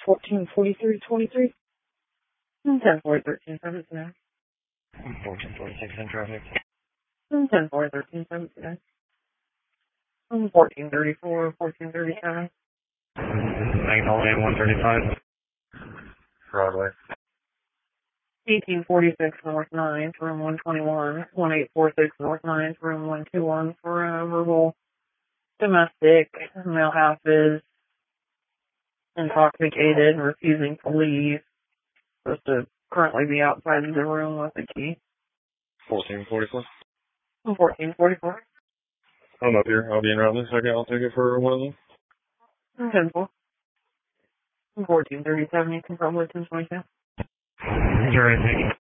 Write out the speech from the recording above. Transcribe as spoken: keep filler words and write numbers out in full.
fourteen forty-three twenty-three. ten forty thirteen seventy nine. fourteen forty-six in traffic. ten forty thirteen seventy nine. fourteen thirty-four fourteen thirty-seven. Magnolia one thirty-five. Broadway. eighteen forty-six North ninth, room one twenty-one. eighteen forty-six North ninth, room one twenty-one for a verbal domestic. Male half is intoxicated, refusing to leave. Supposed to currently be outside of the room with the key. fourteen forty-four. fourteen forty-four. I'm up here. I'll be in around in a second. I'll take it for one of them. ten four. fourteen thirty-seven, you can probably ten twenty-two. Is there anything?